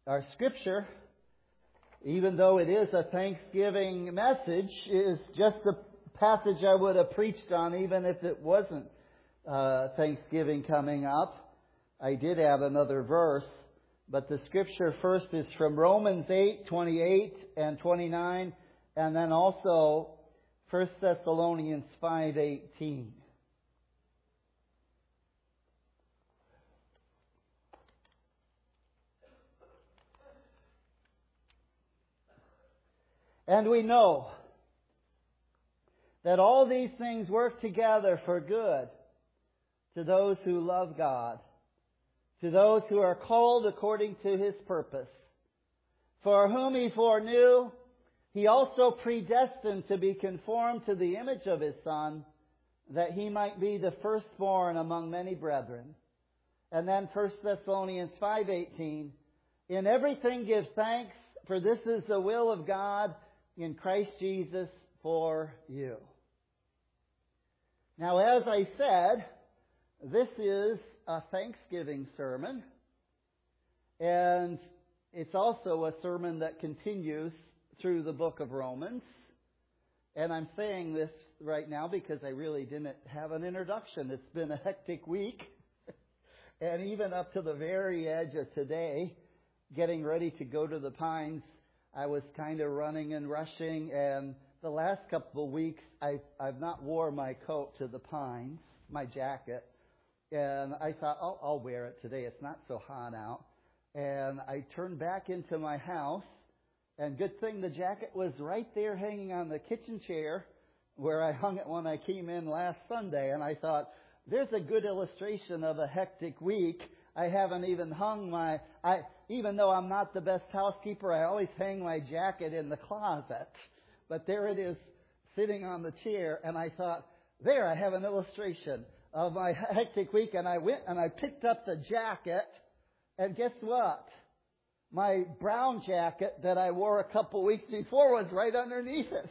Our scripture, even though it is a Thanksgiving message, is just the passage I would have preached on even if it wasn't Thanksgiving coming up. I did add another verse, but the scripture first is from Romans 8:28 and 29, and then also 1 Thessalonians 5:18. And we know that all these things work together for good to those who love God, to those who are called according to His purpose. For whom He foreknew, He also predestined to be conformed to the image of His Son, that He might be the firstborn among many brethren. And then 1 Thessalonians 5:18, in everything give thanks, for this is the will of God in Christ Jesus for you. Now, as I said, this is a Thanksgiving sermon, and it's also a sermon that continues through the book of Romans. And I'm saying this right now because I really didn't have an introduction. It's been a hectic week, and even up to the very edge of today, getting ready to go to the Pines, I was kind of running and rushing, and the last couple of weeks I've not wore my coat to the Pines, my jacket, and I thought, oh, I'll wear it today. It's not so hot out. And I turned back into my house, and good thing the jacket was right there hanging on the kitchen chair where I hung it when I came in last Sunday, and I thought, there's a good illustration of a hectic week. I haven't even hung even though I'm not the best housekeeper, I always hang my jacket in the closet. But there it is sitting on the chair, and I thought, there, I have an illustration of my hectic week. And I went and I picked up the jacket, and guess what? My brown jacket that I wore a couple weeks before was right underneath it.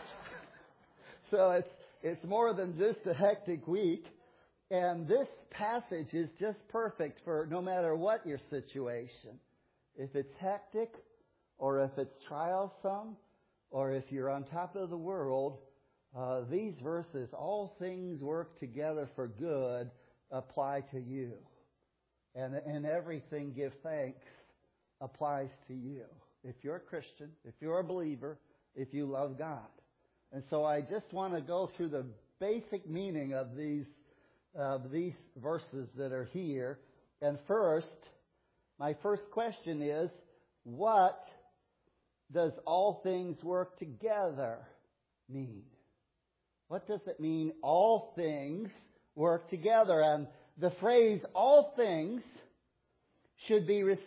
So it's more than just a hectic week. And this passage is just perfect for no matter what your situation. If it's hectic, or if it's trialsome, or if you're on top of the world, these verses, all things work together for good, apply to you. And everything give thanks applies to you. If you're a Christian, if you're a believer, if you love God. And so I just want to go through the basic meaning of these verses that are here. And first, my first question is, what does all things work together mean? What does it mean, all things work together? And the phrase, all things, should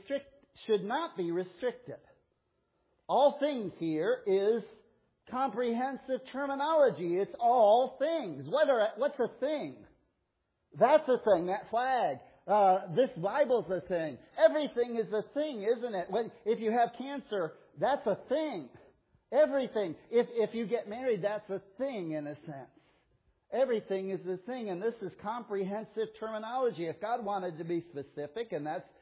not be restricted. All things here is comprehensive terminology. It's all things. What's a thing? That's a thing, that flag. This Bible's a thing. Everything is a thing, isn't it? If you have cancer, that's a thing. Everything. If you get married, that's a thing in a sense. Everything is a thing, and this is comprehensive terminology. If God wanted to be specific, and that's,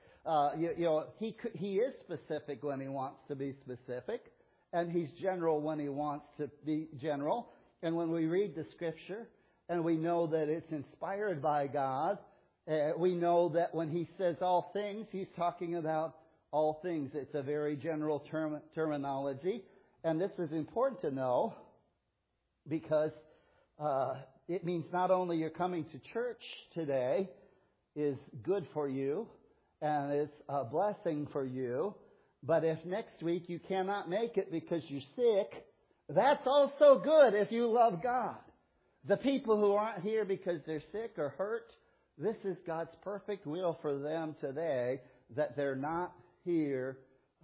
He is specific when He wants to be specific, and He's general when He wants to be general. And when we read the Scripture, and we know that it's inspired by God, we know that when He says all things, He's talking about all things. It's a very general terminology. And this is important to know because it means not only you're coming to church today is good for you and it's a blessing for you, but if next week you cannot make it because you're sick, that's also good if you love God. The people who aren't here because they're sick or hurt, this is God's perfect will for them today, that they're not here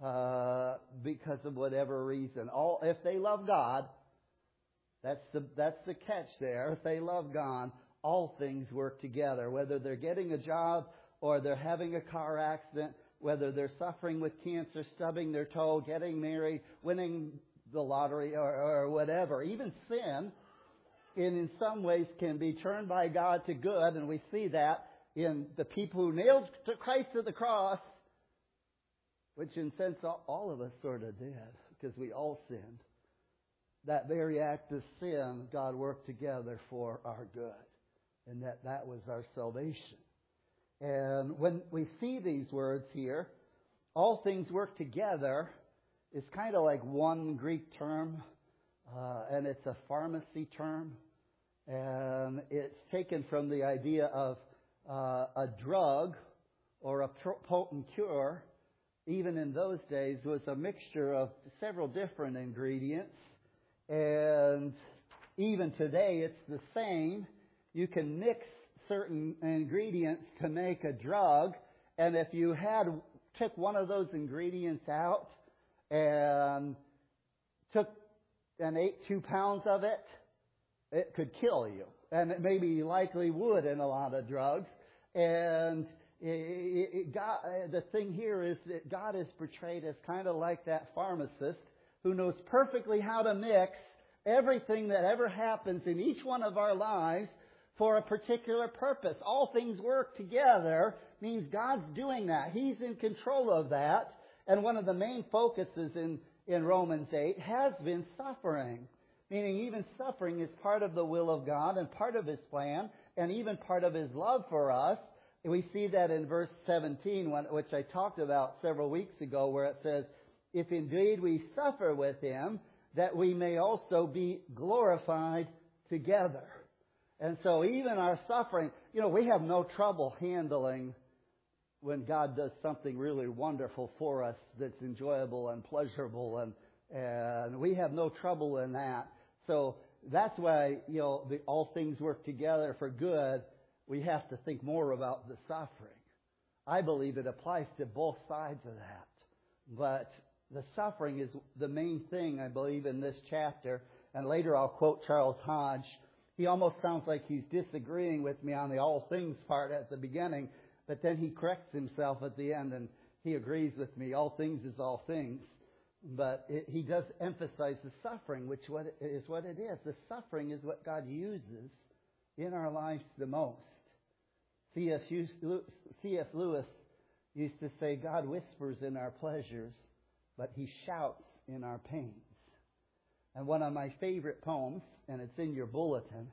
because of whatever reason. If they love God, that's the catch there. If they love God, all things work together. Whether they're getting a job or they're having a car accident, whether they're suffering with cancer, stubbing their toe, getting married, winning the lottery, or whatever. Even sin, in some ways, can be turned by God to good, and we see that in the people who nailed Christ to the cross. which in a sense all of us sort of did, because we all sinned. That very act of sin, God worked together for our good, and that was our salvation. And when we see these words here, all things work together, it's kind of like one Greek term, and it's a pharmacy term. And it's taken from the idea of a drug or a potent cure. Even in those days, was a mixture of several different ingredients. And even today, it's the same. You can mix certain ingredients to make a drug. And if you took one of those ingredients out and ate 2 pounds of it, it could kill you. And it maybe likely would in a lot of drugs. And the thing here is that God is portrayed as kind of like that pharmacist who knows perfectly how to mix everything that ever happens in each one of our lives for a particular purpose. All things work together means God's doing that. He's in control of that. And one of the main focuses in Romans 8 has been suffering. Meaning even suffering is part of the will of God and part of His plan and even part of His love for us. We see that in verse 17, which I talked about several weeks ago, where it says, if indeed we suffer with Him, that we may also be glorified together. And so even our suffering, we have no trouble handling when God does something really wonderful for us that's enjoyable and pleasurable, and we have no trouble in that. So that's why, all things work together for good. We have to think more about the suffering. I believe it applies to both sides of that. But the suffering is the main thing, I believe, in this chapter. And later I'll quote Charles Hodge. He almost sounds like he's disagreeing with me on the all things part at the beginning, but then he corrects himself at the end and he agrees with me. All things is all things. But he does emphasize the suffering, which is what it is. The suffering is what God uses in our lives the most. C.S. Lewis used to say, God whispers in our pleasures, but He shouts in our pains. And one of my favorite poems, and it's in your bulletin,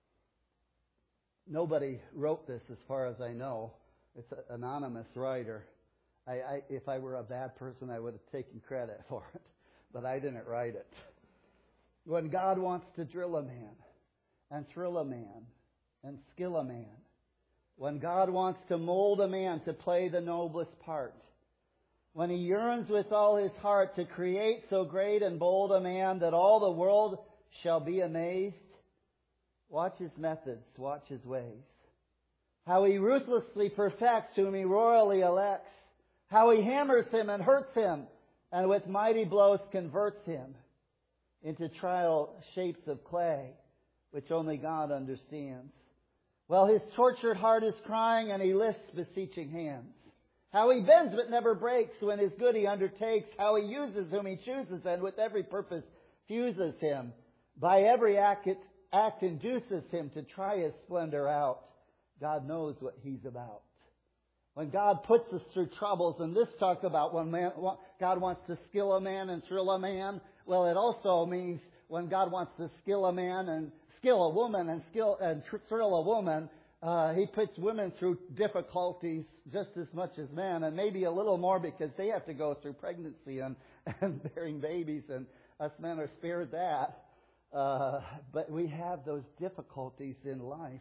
nobody wrote this as far as I know. It's an anonymous writer. If I were a bad person, I would have taken credit for it. But I didn't write it. When God wants to drill a man, and thrill a man, and skill a man, when God wants to mold a man to play the noblest part, when He yearns with all His heart to create so great and bold a man that all the world shall be amazed, watch His methods, watch His ways. How He ruthlessly perfects whom He royally elects. How He hammers him and hurts him, and with mighty blows converts him into trial shapes of clay, which only God understands. Well, His tortured heart is crying, and He lifts beseeching hands. How He bends but never breaks when His good He undertakes. How He uses whom He chooses, and with every purpose fuses him. By every act induces him to try His splendor out. God knows what He's about. When God puts us through troubles, and this talks about when God wants to skill a man and thrill a man, well, it also means when God wants to skill a man and skill a woman and thrill a woman, He puts women through difficulties just as much as men, and maybe a little more because they have to go through pregnancy and bearing babies, and us men are spared that. But we have those difficulties in life.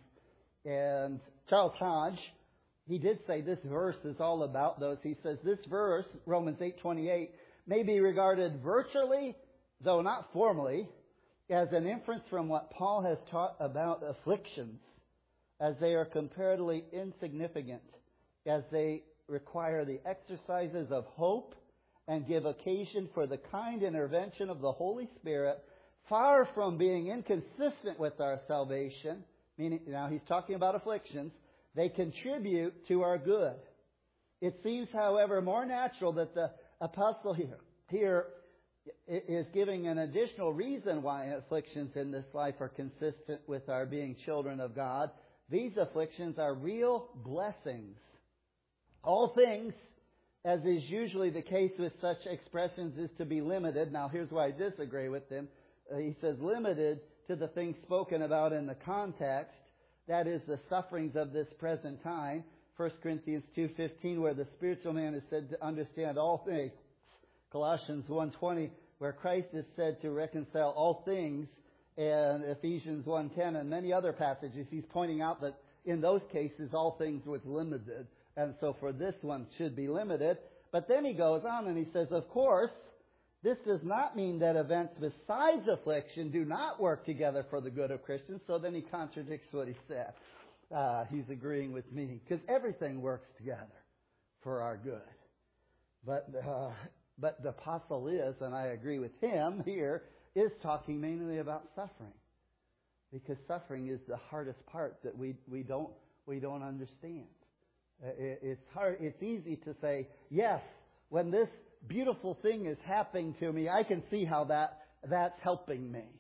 And Charles Hodge, he did say this verse is all about those. He says this verse, Romans 8:28, may be regarded virtually, though not formally, as an inference from what Paul has taught about afflictions, as they are comparatively insignificant, as they require the exercises of hope and give occasion for the kind intervention of the Holy Spirit, far from being inconsistent with our salvation, meaning, now he's talking about afflictions, they contribute to our good. It seems, however, more natural that the apostle here is giving an additional reason why afflictions in this life are consistent with our being children of God. These afflictions are real blessings. All things as is usually the case with such expressions, is to be limited. Now, here's why I disagree with him. He says limited to the things spoken about in the context, that is, the sufferings of this present time. 1 Corinthians 2:15, where the spiritual man is said to understand all things. Colossians 1:20, where Christ is said to reconcile all things. And Ephesians 1:10 and many other passages, he's pointing out that in those cases all things was limited. And so for this one should be limited. But then he goes on and he says, of course, this does not mean that events besides affliction do not work together for the good of Christians. So then he contradicts what he said. He's agreeing with me, because everything works together for our good. But the apostle is, and I agree with him here, is talking mainly about suffering, because suffering is the hardest part that we don't understand. It's hard. It's easy to say, yes, when this beautiful thing is happening to me, I can see how that's helping me.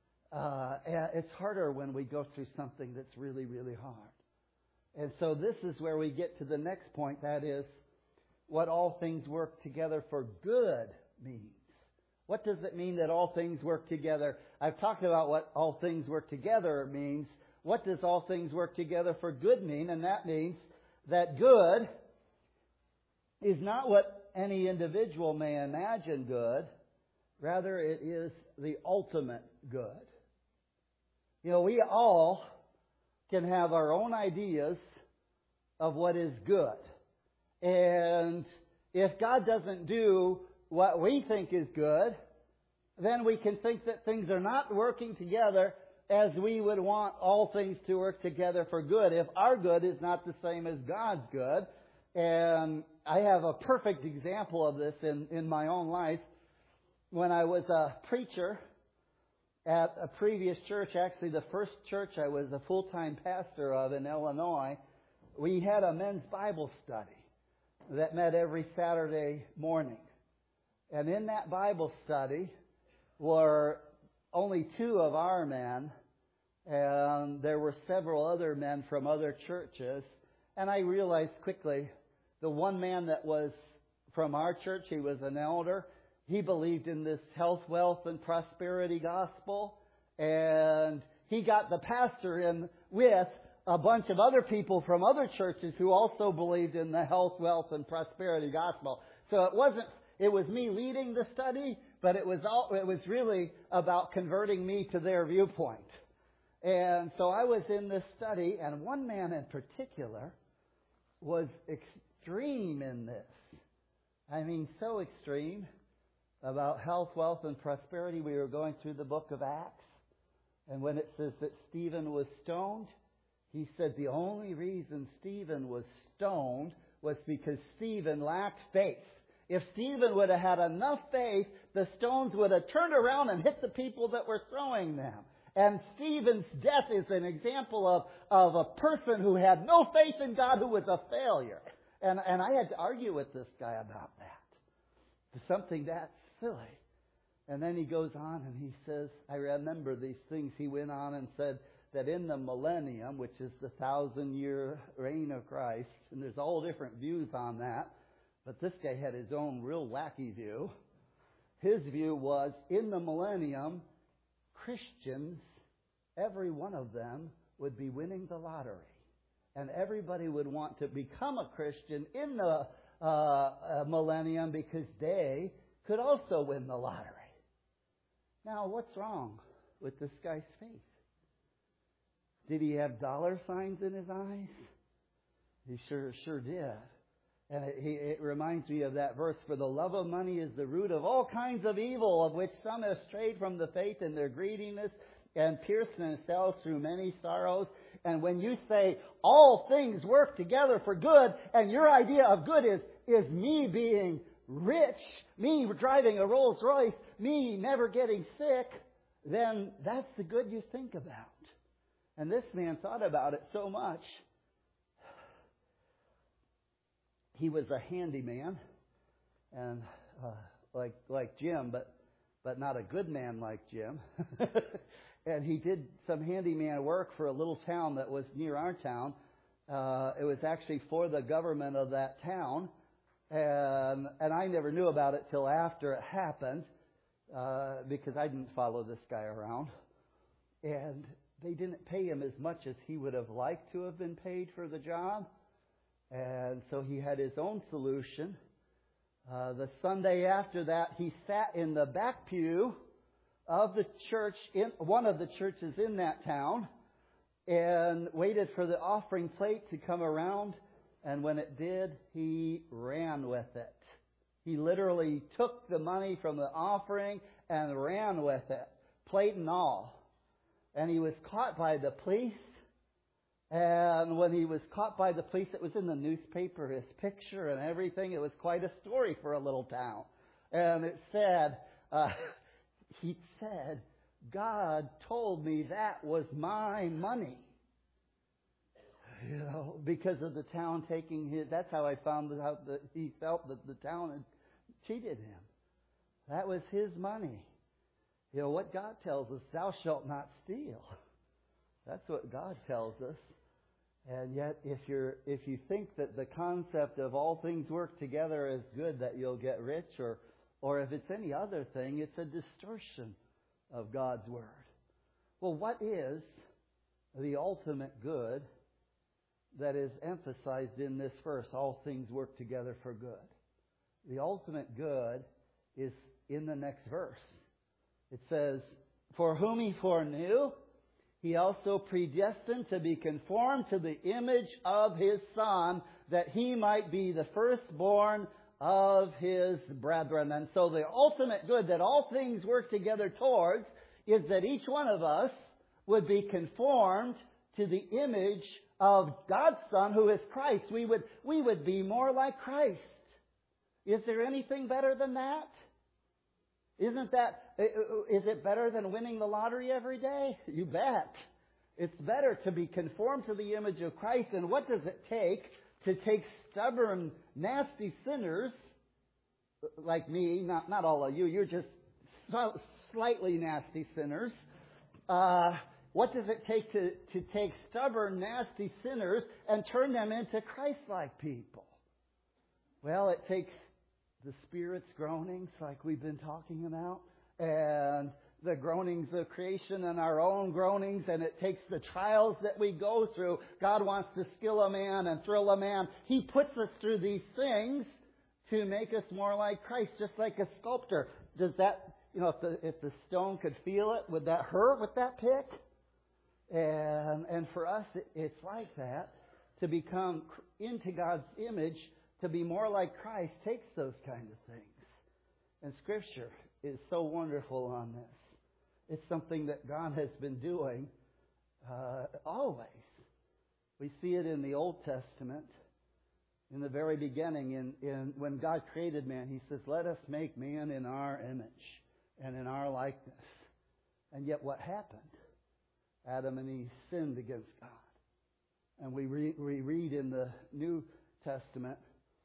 It's harder when we go through something that's really, really hard. And so this is where we get to the next point, that is, what all things work together for good means. What does it mean that all things work together? I've talked about what all things work together means. What does all things work together for good mean? And that means that good is not what any individual may imagine good. Rather, it is the ultimate good. You know, we all can have our own ideas of what is good. And if God doesn't do what we think is good, then we can think that things are not working together as we would want all things to work together for good, if our good is not the same as God's good. And I have a perfect example of this in my own life. When I was a preacher at a previous church, actually the first church I was a full-time pastor of in Illinois, we had a men's Bible study that met every Saturday morning. And in that Bible study were only two of our men, and there were several other men from other churches. And I realized quickly, the one man that was from our church, he was an elder. He believed in this health, wealth, and prosperity gospel. And he got the pastor in with a bunch of other people from other churches who also believed in the health, wealth, and prosperity gospel. So it was me leading the study, but it was really about converting me to their viewpoint. And so I was in this study, and one man in particular was extreme in this. I mean, so extreme about health, wealth, and prosperity. We were going through the book of Acts, and when it says that Stephen was stoned, he said the only reason Stephen was stoned was because Stephen lacked faith. If Stephen would have had enough faith, the stones would have turned around and hit the people that were throwing them. And Stephen's death is an example of a person who had no faith in God, who was a failure. And I had to argue with this guy about that. Something that silly. And then he goes on and he says, I remember these things. He went on and said that in the millennium, which is the 1,000-year reign of Christ, and there's all different views on that, but this guy had his own real wacky view. His view was, in the millennium, Christians, every one of them, would be winning the lottery. And everybody would want to become a Christian in the millennium because they could also win the lottery. Now, what's wrong with this guy's faith? Did he have dollar signs in his eyes? He sure did. And it reminds me of that verse, for the love of money is the root of all kinds of evil, of which some have strayed from the faith in their greediness and pierced themselves through many sorrows. And when you say all things work together for good, and your idea of good is me being rich, me driving a Rolls Royce, me never getting sick, then that's the good you think about. And this man thought about it so much. He was a handyman, and like Jim, but not a good man like Jim. And he did some handyman work for a little town that was near our town. It was actually for the government of that town. And I never knew about it till after it happened, because I didn't follow this guy around. And they didn't pay him as much as he would have liked to have been paid for the job. And so he had his own solution. The Sunday after that, he sat in the back pew of the church, in one of the churches in that town, and waited for the offering plate to come around. And when it did, he ran with it. He literally took the money from the offering and ran with it, plate and all. And he was caught by the police. And when he was caught by the police, it was in the newspaper, his picture and everything. It was quite a story for a little town. And it said, he said, God told me that was my money. You know, because of the town taking his, that's how I found out that he felt that the town had cheated him. That was his money. You know, what God tells us, thou shalt not steal. That's what God tells us. And yet, if you think that the concept of all things work together is good, that you'll get rich, or if it's any other thing, it's a distortion of God's Word. Well, what is the ultimate good that is emphasized in this verse? All things work together for good. The ultimate good is in the next verse. It says, for whom he foreknew, he also predestined to be conformed to the image of his Son, that he might be the firstborn of his brethren. And so the ultimate good that all things work together towards is that each one of us would be conformed to the image of God's Son, who is Christ. We would be more like Christ. Is there anything better than that? Is it better than winning the lottery every day? You bet. It's better to be conformed to the image of Christ. And what does it take to take stubborn, nasty sinners like me, not all of you, you're just slightly nasty sinners. What does it take to take stubborn, nasty sinners and turn them into Christ-like people? Well, it takes the Spirit's groanings, like we've been talking about, and the groanings of creation and our own groanings, and it takes the trials that we go through. God wants to skill a man and thrill a man. He puts us through these things to make us more like Christ, just like a sculptor. Does that, if the stone could feel it, would that hurt with that pick? And for us, it's like that. To become into God's image, to be more like Christ, takes those kind of things. And Scripture is so wonderful on this. It's something that God has been doing always. We see it in the Old Testament. In the very beginning, when God created man, He says, let us make man in our image and in our likeness. And yet what happened? Adam and Eve sinned against God. And we read in the New Testament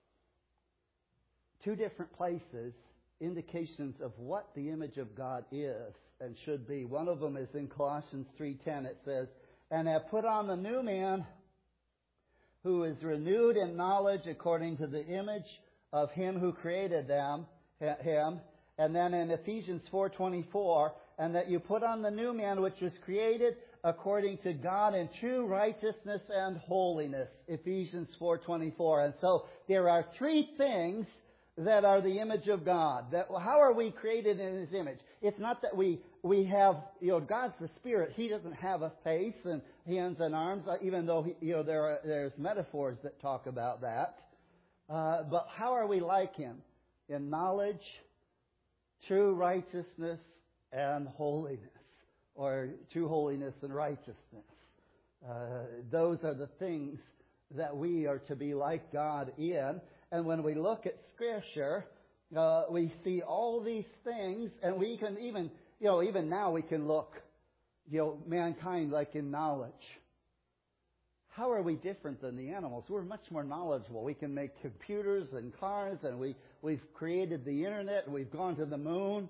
two different places indications of what the image of God is and should be. One of them is in Colossians 3:10. It says, and have put on the new man, who is renewed in knowledge according to the image of Him who created him. And then in Ephesians 4:24, and that you put on the new man, which was created according to God in true righteousness and holiness. Ephesians 4:24. And so there are three things that are the image of God. How are we created in His image? It's not that we have, God's the Spirit. He doesn't have a face and hands and arms, even though there's metaphors that talk about that. But how are we like Him? In knowledge, true righteousness, and holiness, or true holiness and righteousness. Those are the things that we are to be like God in. And when we look at Scripture, we see all these things, and we can even now we can look, mankind like in knowledge. How are we different than the animals? We're much more knowledgeable. We can make computers and cars, and we've created the internet, and we've gone to the moon.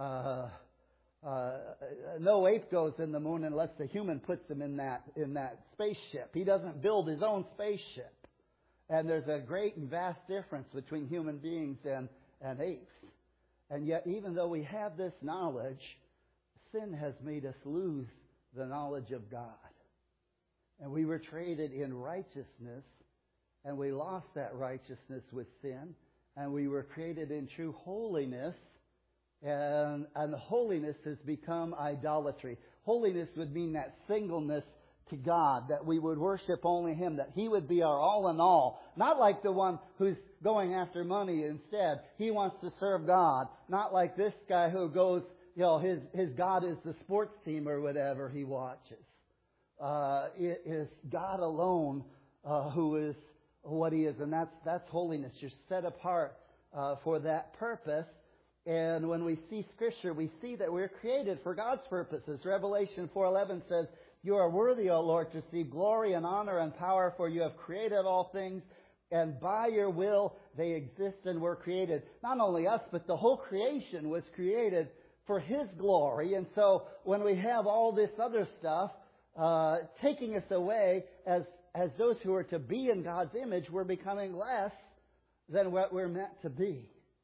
No ape goes in the moon unless the human puts him in that spaceship. He doesn't build his own spaceship. And there's a great and vast difference between human beings and apes. And yet, even though we have this knowledge, sin has made us lose the knowledge of God. And we were traded in righteousness, and we lost that righteousness with sin. And we were created in true holiness, and holiness has become idolatry. Holiness would mean that singleness to God, that we would worship only Him, that He would be our all in all. Not like the one who's going after money instead. He wants to serve God. Not like this guy who goes, his God is the sports team or whatever he watches. It is God alone who is what He is, and that's holiness. You're set apart for that purpose. And when we see Scripture, we see that we're created for God's purposes. Revelation 4:11 says, "You are worthy, O Lord, to receive glory and honor and power, for you have created all things, and by your will they exist and were created." Not only us, but the whole creation was created for His glory. And so when we have all this other stuff taking us away as those who are to be in God's image, we're becoming less than what we're meant to be.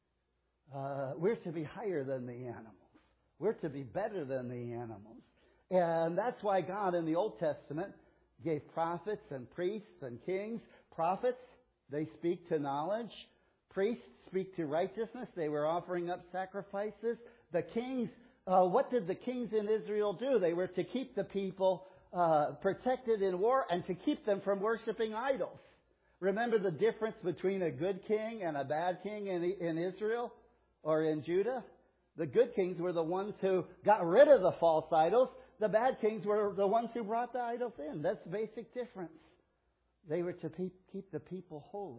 We're to be higher than the animals. We're to be better than the animals. And that's why God in the Old Testament gave prophets and priests and kings. Prophets, they speak to knowledge. Priests speak to righteousness. They were offering up sacrifices. The kings, what did the kings in Israel do? They were to keep the people protected in war and to keep them from worshiping idols. Remember the difference between a good king and a bad king in Israel or in Judah? The good kings were the ones who got rid of the false idols. The bad kings were the ones who brought the idols in. That's the basic difference. They were to keep the people holy.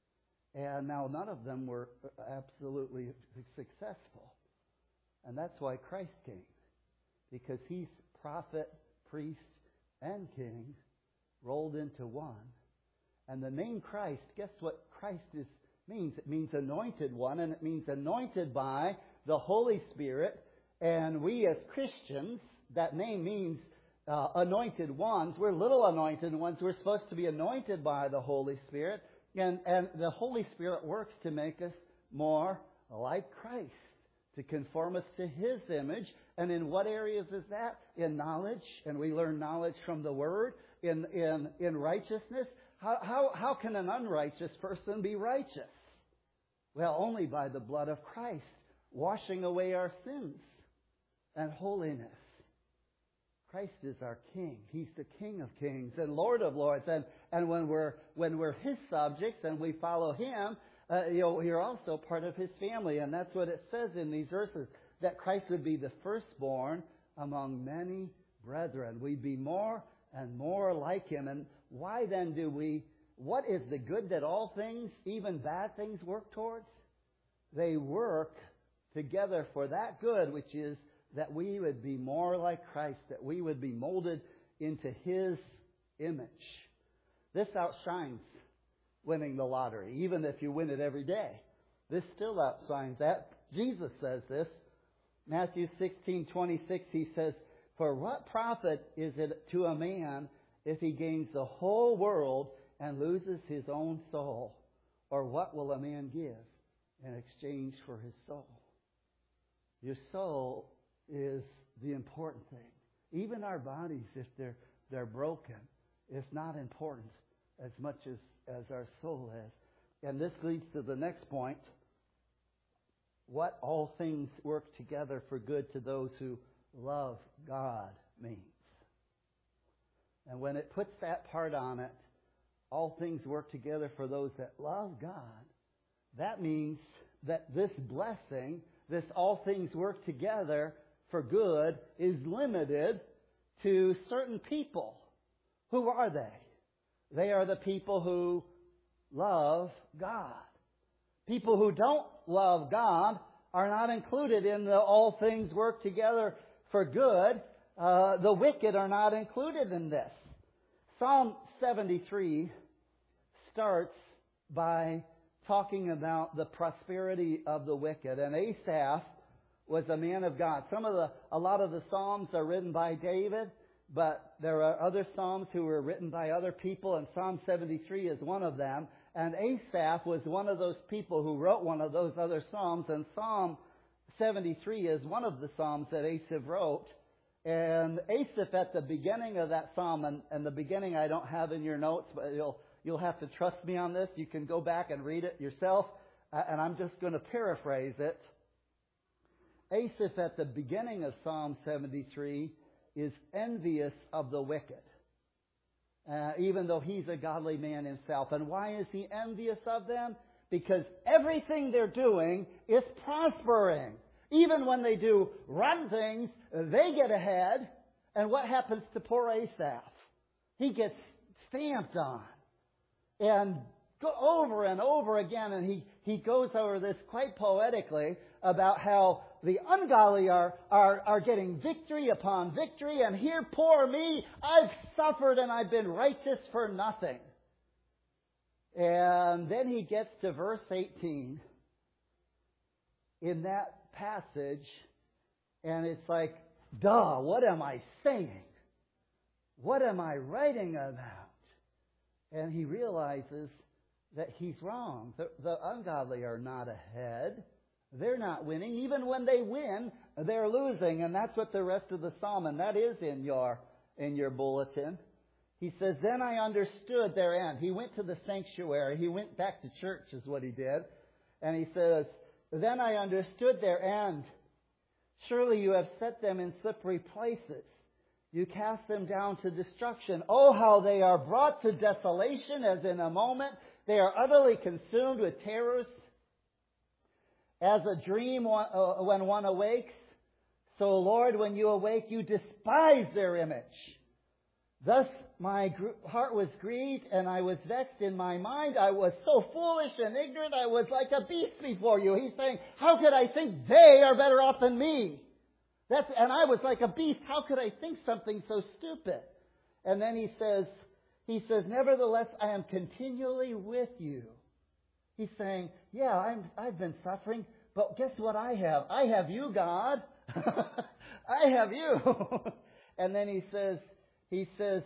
And now none of them were absolutely successful. And that's why Christ came. Because He's prophet, priest, and king rolled into one. And the name Christ, guess what Christ means? It means anointed one, and it means anointed by the Holy Spirit. And we as Christians, that name means anointed ones. We're little anointed ones. We're supposed to be anointed by the Holy Spirit. And the Holy Spirit works to make us more like Christ, to conform us to His image. And in what areas is that? In knowledge. And we learn knowledge from the Word. In righteousness. How can an unrighteous person be righteous? Well, only by the blood of Christ, washing away our sins and holiness. Christ is our King. He's the King of kings and Lord of lords. And when we're His subjects and we follow Him, you're also part of His family. And that's what it says in these verses, that Christ would be the firstborn among many brethren. We'd be more and more like Him. And why then what is the good that all things, even bad things, work towards? They work together for that good, which is that we would be more like Christ, that we would be molded into His image. This outshines winning the lottery, even if you win it every day. This still outshines that. Jesus says this. Matthew 16:26, He says, "For what profit is it to a man if he gains the whole world and loses his own soul? Or what will a man give in exchange for his soul?" Your soul is the important thing. Even our bodies, if they're broken, it's not important as much as our soul is. And this leads to the next point. What all things work together for good to those who love God means. And when it puts that part on it, all things work together for those that love God, that means that this blessing, this all things work together for good, is limited to certain people. Who are they? They are the people who love God. People who don't love God are not included in the all things work together for good. The wicked are not included in this. Psalm 73 starts by talking about the prosperity of the wicked. And Asaph was a man of God. A lot of the Psalms are written by David, but there are other Psalms who were written by other people, and Psalm 73 is one of them. And Asaph was one of those people who wrote one of those other psalms. And Psalm 73 is one of the psalms that Asaph wrote. And Asaph, at the beginning of that psalm, and the beginning I don't have in your notes, but you'll have to trust me on this. You can go back and read it yourself. And I'm just going to paraphrase it. Asaph, at the beginning of Psalm 73, is envious of the wicked. Even though he's a godly man himself. And why is he envious of them? Because everything they're doing is prospering. Even when they do rotten things, they get ahead. And what happens to poor Asaph? He gets stamped on. And over and over again, and he goes over this quite poetically about how the ungodly are getting victory upon victory, and here, poor me, I've suffered and I've been righteous for nothing. And then he gets to verse 18 in that passage, and it's like, duh, what am I saying? What am I writing about? And he realizes that he's wrong. The ungodly are not ahead. They're not winning. Even when they win, they're losing. And that's what the rest of the psalm, and that is in your bulletin. He says, then I understood their end. He went to the sanctuary. He went back to church is what he did. And he says, then I understood their end. Surely you have set them in slippery places. You cast them down to destruction. Oh, how they are brought to desolation as in a moment. They are utterly consumed with terrors. As a dream when one awakes, so Lord, when you awake, you despise their image. Thus my heart was grieved, and I was vexed in my mind. I was so foolish and ignorant, I was like a beast before you. He's saying, how could I think they are better off than me? And I was like a beast. How could I think something so stupid? And then he says, nevertheless, I am continually with you. He's saying, yeah, I've been suffering, but guess what I have? I have you, God. I have you. And then he says,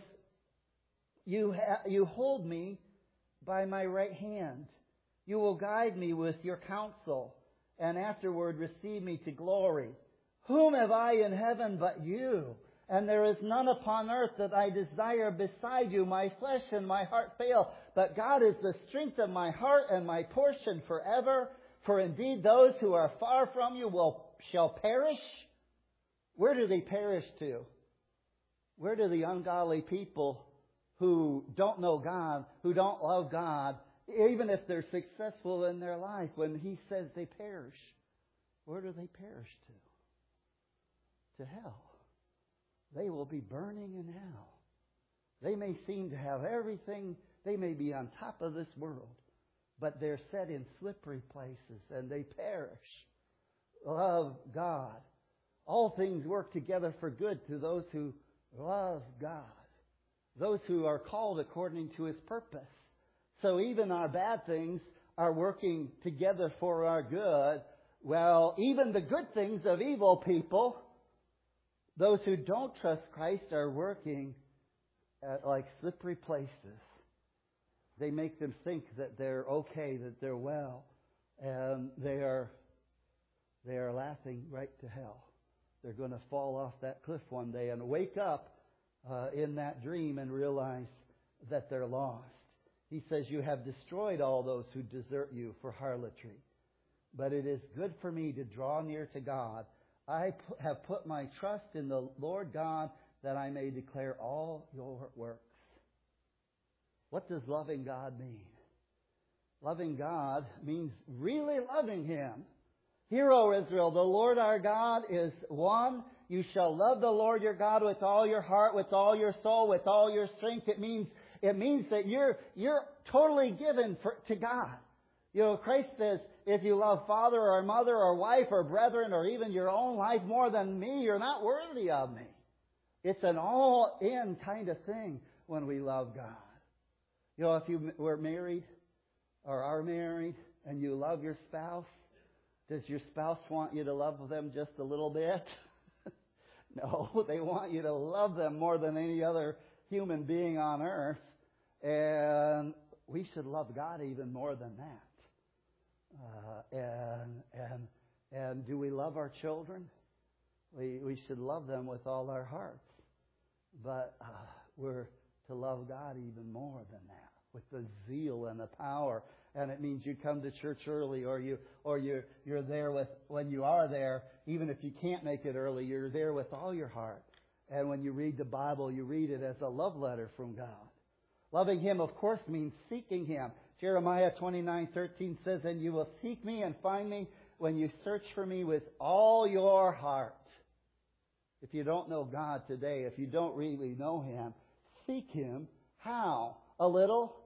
you hold me by my right hand. You will guide me with your counsel, and afterward receive me to glory. Whom have I in heaven but you? And there is none upon earth that I desire beside you. My flesh and my heart fail, but God is the strength of my heart and my portion forever. For indeed those who are far from you shall perish. Where do they perish to? Where do the ungodly people who don't know God, who don't love God, even if they're successful in their life, when he says they perish, where do they perish to? To hell. They will be burning in hell. They may seem to have everything. They may be on top of this world, but they're set in slippery places and they perish. Love God. All things work together for good to those who love God. Those who are called according to His purpose. So even our bad things are working together for our good. Well, even the good things of evil people, those who don't trust Christ, are working at like slippery places. They make them think that they're okay, that they're well, and they are laughing right to hell. They're going to fall off that cliff one day and wake up in that dream and realize that they're lost. He says, you have destroyed all those who desert you for harlotry. But it is good for me to draw near to God. I have put my trust in the Lord God, that I may declare all your works. What does loving God mean? Loving God means really loving Him. Hear, O Israel, the Lord our God is one. You shall love the Lord your God with all your heart, with all your soul, with all your strength. It means that you're totally given to God. You know, Christ says, if you love father or mother or wife or brethren or even your own life more than me, you're not worthy of me. It's an all-in kind of thing when we love God. You know, if you were married or are married and you love your spouse, does your spouse want you to love them just a little bit? No, they want you to love them more than any other human being on earth. And we should love God even more than that. And do we love our children? We should love them with all our hearts. But we're to love God even more than that, with the zeal and the power. And it means you come to church early, or you're there with, when you are there, even if you can't make it early, you're there with all your heart. And when you read the Bible, you read it as a love letter from God. Loving Him, of course, means seeking Him. Jeremiah 29:13 says, "And you will seek me and find me when you search for me with all your heart." If you don't know God today, if you don't really know Him, seek Him. How? A little?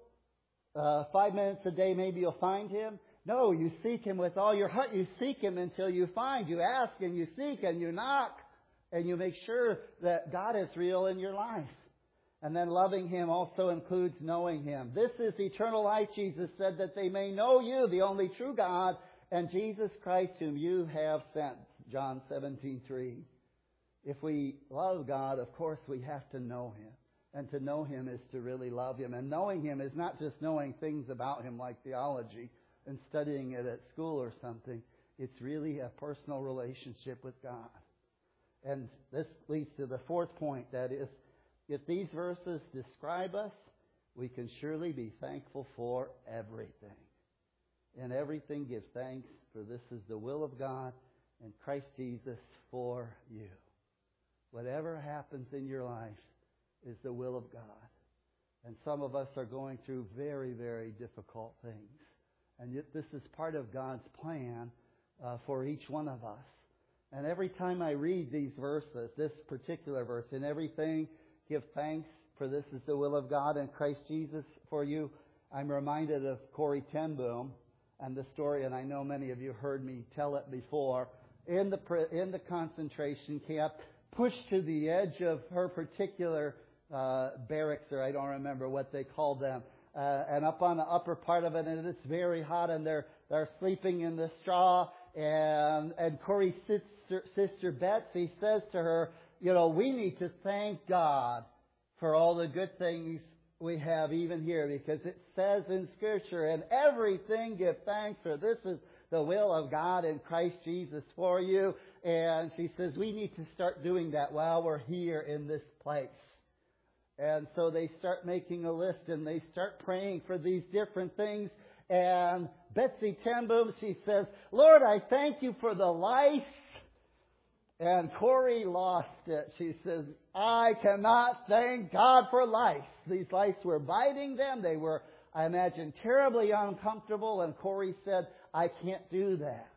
5 minutes a day, maybe you'll find Him? No, you seek Him with all your heart. You seek Him until you find. You ask and you seek and you knock. And you make sure that God is real in your life. And then loving Him also includes knowing Him. This is eternal life, Jesus said, that they may know you, the only true God, and Jesus Christ whom you have sent. John 17:3. If we love God, of course we have to know Him. And to know Him is to really love Him. And knowing Him is not just knowing things about Him like theology and studying it at school or something. It's really a personal relationship with God. And this leads to the fourth point, that is, if these verses describe us, we can surely be thankful for everything. In everything give thanks, for this is the will of God and Christ Jesus for you. Whatever happens in your life is the will of God. And some of us are going through very, very difficult things. And yet this is part of God's plan for each one of us. And every time I read these verses, this particular verse, in everything give thanks, for this is the will of God and Christ Jesus for you, I'm reminded of Corrie ten Boom and the story, and I know many of you heard me tell it before. In the concentration camp, pushed to the edge of her particular barracks, or I don't remember what they called them, and up on the upper part of it, and it's very hot, and they're sleeping in the straw, and Corrie's sister Betsy says to her, we need to thank God for all the good things we have even here, because it says in Scripture, and everything give thanks, for this is the will of God in Christ Jesus for you. And she says, we need to start doing that while we're here in this place. And so they start making a list, and they start praying for these different things. And Betsy ten Boom, she says, Lord, I thank you for the lice. And Corrie lost it. She says, I cannot thank God for lice. These lice were biting them. They were, I imagine, terribly uncomfortable. And Corrie said, I can't do that.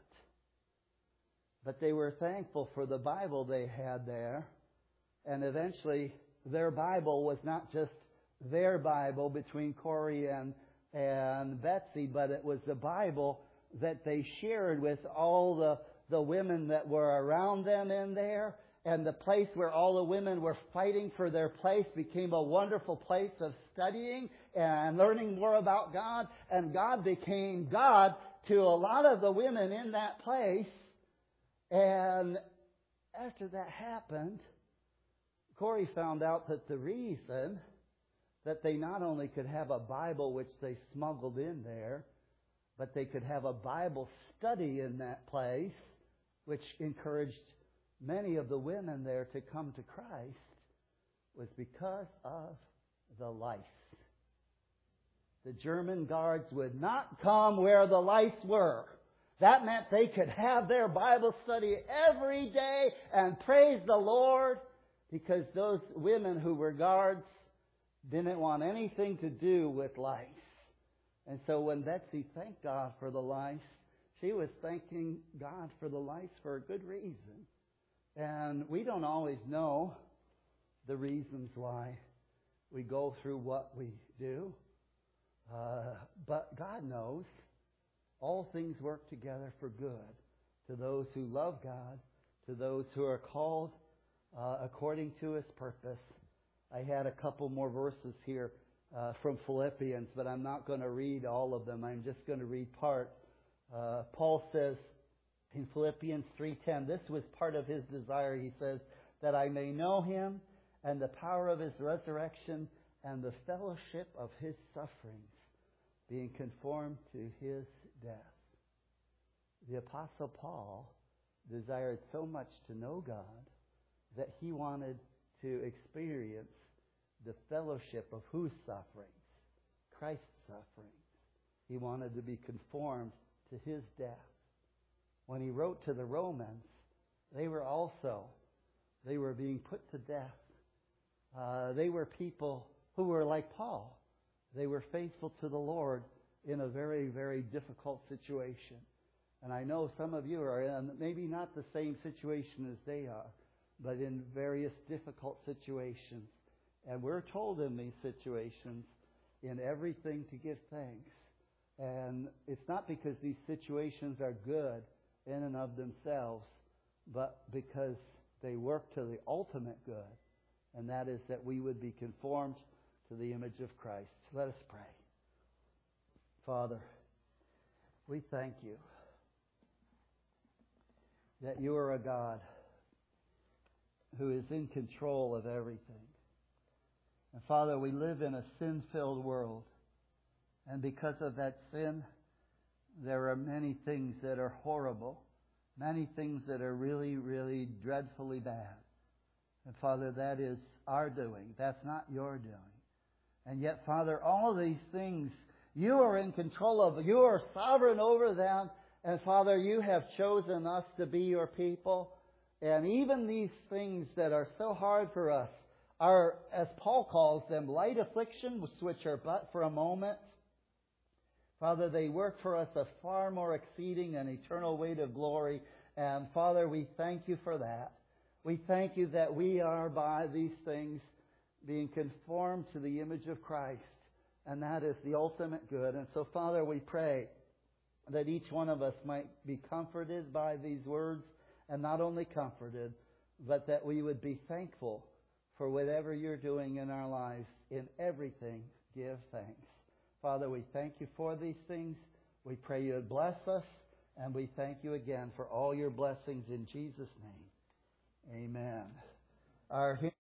But they were thankful for the Bible they had there. And eventually, their Bible was not just their Bible between Corrie and Betsy, but it was the Bible that they shared with all the women that were around them in there. And the place where all the women were fighting for their place became a wonderful place of studying and learning more about God. And God became God to a lot of the women in that place. And after that happened, Corrie found out that the reason that they not only could have a Bible which they smuggled in there, but they could have a Bible study in that place, which encouraged many of the women there to come to Christ, was because of the lice. The German guards would not come where the lice were. That meant they could have their Bible study every day and praise the Lord, because those women who were guards didn't want anything to do with lice. And so when Betsy thanked God for the lice, she was thanking God for the lice for a good reason. And we don't always know the reasons why we go through what we do. But God knows. All things work together for good to those who love God, to those who are called according to His purpose. I had a couple more verses here from Philippians, but I'm not going to read all of them. I'm just going to read part. Paul says in Philippians 3:10, this was part of his desire. He says, that I may know Him and the power of His resurrection and the fellowship of His sufferings, being conformed to His death. The Apostle Paul desired so much to know God that he wanted to experience the fellowship of whose sufferings? Christ's sufferings. He wanted to be conformed to His death. When he wrote to the Romans, they were being put to death. They were people who were like Paul. They were faithful to the Lord in a very, very difficult situation. And I know some of you are in maybe not the same situation as they are, but in various difficult situations. And we're told in these situations, in everything to give thanks. And it's not because these situations are good in and of themselves, but because they work to the ultimate good, and that is that we would be conformed to the image of Christ. Let us pray. Father, we thank You that You are a God who is in control of everything. And Father, we live in a sin-filled world. And because of that sin, there are many things that are horrible. Many things that are really, really dreadfully bad. And Father, that is our doing. That's not Your doing. And yet, Father, all of these things, You are in control of. You are sovereign over them. And Father, You have chosen us to be Your people. And even these things that are so hard for us are, as Paul calls them, light afflictions, which are but for a moment. Father, they work for us a far more exceeding and eternal weight of glory. And Father, we thank You for that. We thank You that we are by these things being conformed to the image of Christ. And that is the ultimate good. And so, Father, we pray that each one of us might be comforted by these words. And not only comforted, but that we would be thankful for whatever You're doing in our lives. In everything, give thanks. Father, we thank You for these things. We pray You would bless us. And we thank You again for all Your blessings in Jesus' name. Amen. Our